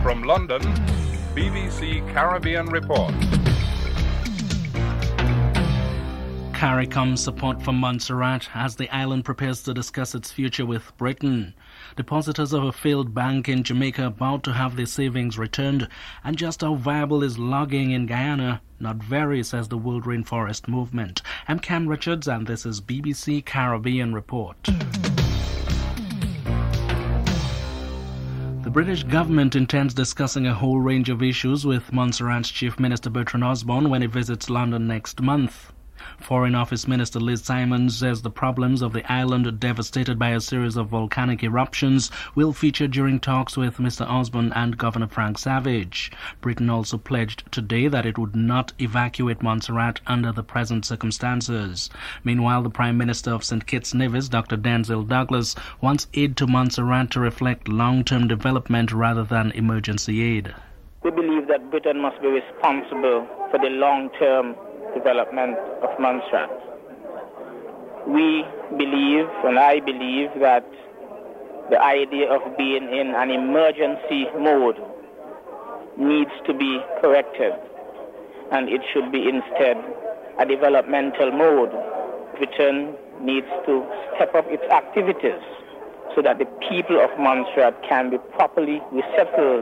From London, BBC Caribbean Report. CARICOM support for Montserrat as the island prepares to discuss its future with Britain. Depositors of a failed bank in Jamaica about to have their savings returned, and just how viable is logging in Guyana? Not very, says the World Rainforest Movement. I'm Ken Richards, and this is BBC Caribbean Report. The British government intends discussing a whole range of issues with Montserrat's Chief Minister Bertrand Osborne when he visits London next month. Foreign Office Minister Liz Simons says the problems of the island, devastated by a series of volcanic eruptions, will feature during talks with Mr. Osborne and Governor Frank Savage. Britain also pledged today that it would not evacuate Montserrat under the present circumstances. Meanwhile, the Prime Minister of St. Kitts Nevis, Dr. Denzil Douglas, wants aid to Montserrat to reflect long-term development rather than emergency aid. We believe that Britain must be responsible for the long-term development of Montserrat. We believe, and I believe, that the idea of being in an emergency mode needs to be corrected, and it should be instead a developmental mode. Britain needs to step up its activities so that the people of Montserrat can be properly resettled